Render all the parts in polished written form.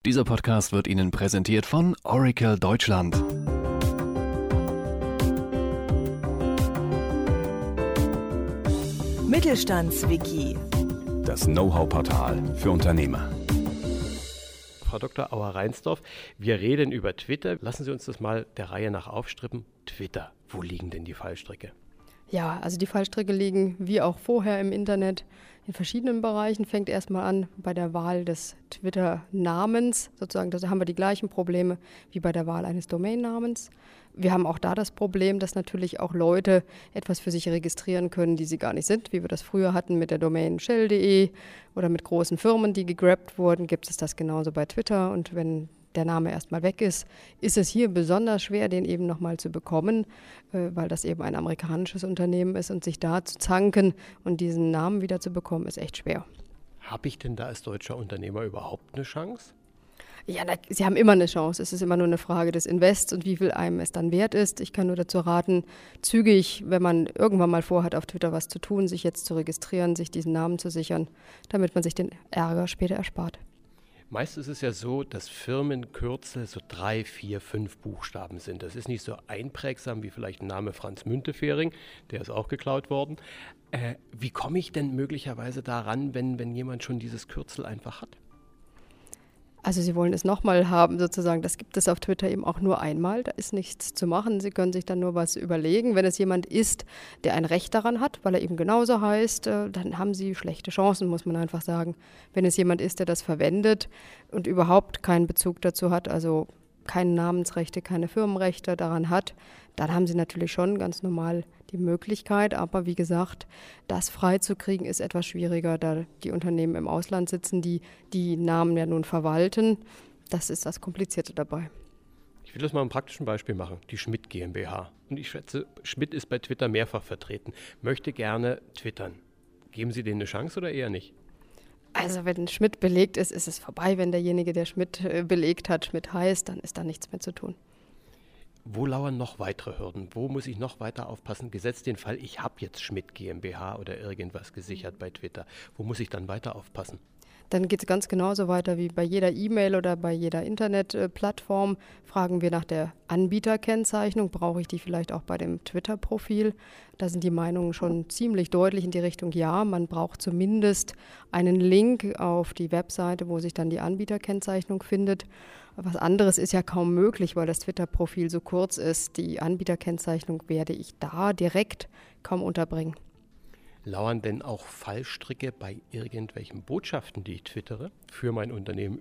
Dieser Podcast wird Ihnen präsentiert von Oracle Deutschland. Mittelstandswiki. Das Know-how-Portal für Unternehmer. Frau Dr. Auer-Reinsdorf, wir reden über Twitter. Lassen Sie uns das mal der Reihe nach aufstrippen. Twitter, wo liegen denn die Fallstricke? Ja, also die Fallstricke liegen wie auch vorher im Internet in verschiedenen Bereichen. Fängt erstmal an bei der Wahl des Twitter-Namens. Sozusagen, da haben wir die gleichen Probleme wie bei der Wahl eines Domainnamens. Wir haben auch da das Problem, dass natürlich auch Leute etwas für sich registrieren können, die sie gar nicht sind, wie wir das früher hatten mit der Domain shell.de oder mit großen Firmen, die gegrabt wurden, gibt es das genauso bei Twitter. Und wenn der Name erstmal weg ist, ist es hier besonders schwer, den eben nochmal zu bekommen, weil das eben ein amerikanisches Unternehmen ist und sich da zu zanken und diesen Namen wieder zu bekommen, ist echt schwer. Habe ich denn da als deutscher Unternehmer überhaupt eine Chance? Ja, Sie haben immer eine Chance. Es ist immer nur eine Frage des Invests und wie viel einem es dann wert ist. Ich kann nur dazu raten, zügig, wenn man irgendwann mal vorhat, auf Twitter was zu tun, sich jetzt zu registrieren, sich diesen Namen zu sichern, damit man sich den Ärger später erspart. Meist ist es ja so, dass Firmenkürzel so 3, 4, 5 Buchstaben sind. Das ist nicht so einprägsam wie vielleicht ein Name Franz Müntefering, der ist auch geklaut worden. Wie komme ich denn möglicherweise daran, wenn jemand schon dieses Kürzel einfach hat? Also Sie wollen es nochmal haben sozusagen, das gibt es auf Twitter eben auch nur einmal, da ist nichts zu machen, Sie können sich dann nur was überlegen. Wenn es jemand ist, der ein Recht daran hat, weil er eben genauso heißt, dann haben Sie schlechte Chancen, muss man einfach sagen. Wenn es jemand ist, der das verwendet und überhaupt keinen Bezug dazu hat, also keine Namensrechte, keine Firmenrechte daran hat, dann haben Sie natürlich schon ganz normal die Möglichkeit. Aber wie gesagt, das freizukriegen ist etwas schwieriger, da die Unternehmen im Ausland sitzen, die die Namen ja nun verwalten. Das ist das Komplizierte dabei. Ich will das mal ein praktischen Beispiel machen. Die Schmidt GmbH. Und ich schätze, Schmidt ist bei Twitter mehrfach vertreten. Möchte gerne twittern. Geben Sie denen eine Chance oder eher nicht? Also wenn Schmidt belegt ist, ist es vorbei. Wenn derjenige, der Schmidt belegt hat, Schmidt heißt, dann ist da nichts mehr zu tun. Wo lauern noch weitere Hürden? Wo muss ich noch weiter aufpassen? Gesetzt den Fall, ich habe jetzt Schmidt GmbH oder irgendwas gesichert bei Twitter. Wo muss ich dann weiter aufpassen? Dann geht es ganz genauso weiter wie bei jeder E-Mail oder bei jeder Internetplattform. Fragen wir nach der Anbieterkennzeichnung. Brauche ich die vielleicht auch bei dem Twitter-Profil? Da sind die Meinungen schon ziemlich deutlich in die Richtung, ja, man braucht zumindest einen Link auf die Webseite, wo sich dann die Anbieterkennzeichnung findet. Was anderes ist ja kaum möglich, weil das Twitter-Profil so kurz ist. Die Anbieterkennzeichnung werde ich da direkt kaum unterbringen. Lauern denn auch Fallstricke bei irgendwelchen Botschaften, die ich twittere? Für mein Unternehmen,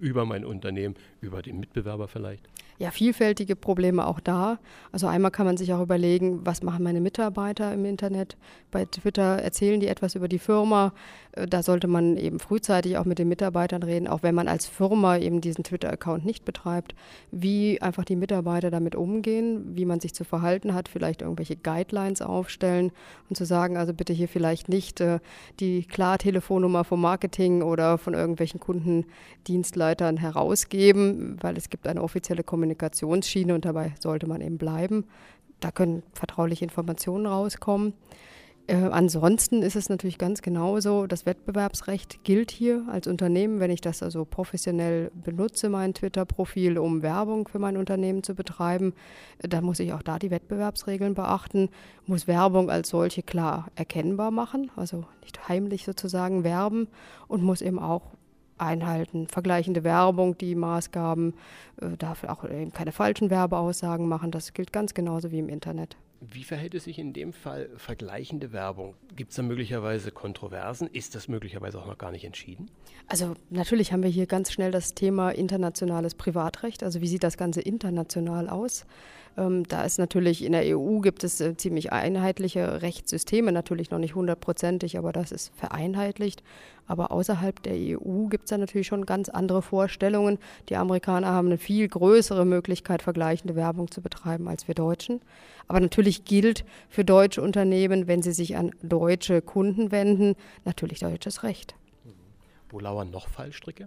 über den Mitbewerber vielleicht? Ja, vielfältige Probleme auch da. Also einmal kann man sich auch überlegen, was machen meine Mitarbeiter im Internet? Bei Twitter erzählen die etwas über die Firma. Da sollte man eben frühzeitig auch mit den Mitarbeitern reden, auch wenn man als Firma eben diesen Twitter-Account nicht betreibt, wie einfach die Mitarbeiter damit umgehen, wie man sich zu verhalten hat, vielleicht irgendwelche Guidelines aufstellen und zu sagen, also bitte hier vielleicht nicht die Klar-Telefonnummer vom Marketing oder von irgendwelchen Kundendienstleitern herausgeben, weil es gibt eine offizielle Kommunikationsschiene und dabei sollte man eben bleiben. Da können vertrauliche Informationen rauskommen. Ansonsten ist es natürlich ganz genauso, das Wettbewerbsrecht gilt hier als Unternehmen, wenn ich das also professionell benutze, mein Twitter-Profil, um Werbung für mein Unternehmen zu betreiben, dann muss ich auch da die Wettbewerbsregeln beachten, muss Werbung als solche klar erkennbar machen, also nicht heimlich sozusagen werben und muss eben auch einhalten, vergleichende Werbung, die Maßgaben, darf auch eben keine falschen Werbeaussagen machen, das gilt ganz genauso wie im Internet. Wie verhält es sich in dem Fall vergleichende Werbung? Gibt es da möglicherweise Kontroversen? Ist das möglicherweise auch noch gar nicht entschieden? Also natürlich haben wir hier ganz schnell das Thema internationales Privatrecht. Also wie sieht das Ganze international aus? Da ist natürlich in der EU gibt es ziemlich einheitliche Rechtssysteme, natürlich noch nicht 100%, aber das ist vereinheitlicht. Aber außerhalb der EU gibt es da natürlich schon ganz andere Vorstellungen. Die Amerikaner haben eine viel größere Möglichkeit, vergleichende Werbung zu betreiben als wir Deutschen. Aber natürlich gilt für deutsche Unternehmen, wenn sie sich an deutsche Kunden wenden, natürlich deutsches Recht. Wo lauern noch Fallstricke?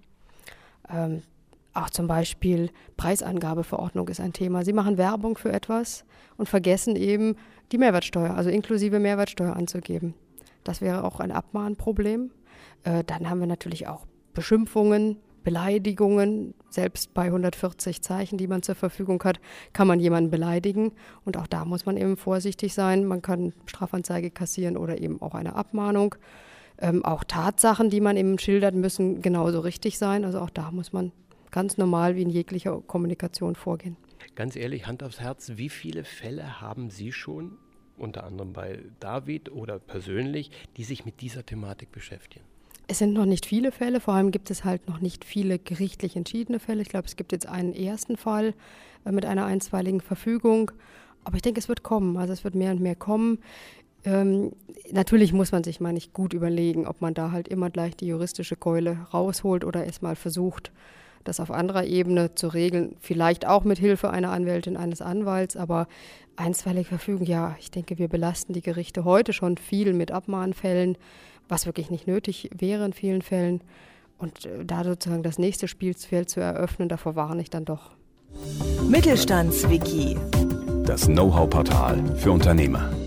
Auch zum Beispiel Preisangabeverordnung ist ein Thema. Sie machen Werbung für etwas und vergessen eben die Mehrwertsteuer, also inklusive Mehrwertsteuer anzugeben. Das wäre auch ein Abmahnproblem. Dann haben wir natürlich auch Beschimpfungen, Beleidigungen, selbst bei 140 Zeichen, die man zur Verfügung hat, kann man jemanden beleidigen. Und auch da muss man eben vorsichtig sein. Man kann Strafanzeige kassieren oder eben auch eine Abmahnung. Auch Tatsachen, die man eben schildert, müssen genauso richtig sein. Also auch da muss man ganz normal wie in jeglicher Kommunikation vorgehen. Ganz ehrlich, Hand aufs Herz, wie viele Fälle haben Sie schon, unter anderem bei David oder persönlich, die sich mit dieser Thematik beschäftigen? Es sind noch nicht viele Fälle, vor allem gibt es halt noch nicht viele gerichtlich entschiedene Fälle. Ich glaube, es gibt jetzt einen ersten Fall mit einer einstweiligen Verfügung. Aber ich denke, es wird kommen. Also es wird mehr und mehr kommen. Natürlich muss man sich, meine ich, gut überlegen, ob man da halt immer gleich die juristische Keule rausholt oder erstmal versucht, das auf anderer Ebene zu regeln. Vielleicht auch mit Hilfe einer Anwältin, eines Anwalts. Aber einstweilige Verfügung, ja, ich denke, wir belasten die Gerichte heute schon viel mit Abmahnfällen, was wirklich nicht nötig wäre in vielen Fällen. Und da sozusagen das nächste Spielfeld zu eröffnen, davor warne ich dann doch. Mittelstandswiki. Das Know-how-Portal für Unternehmer.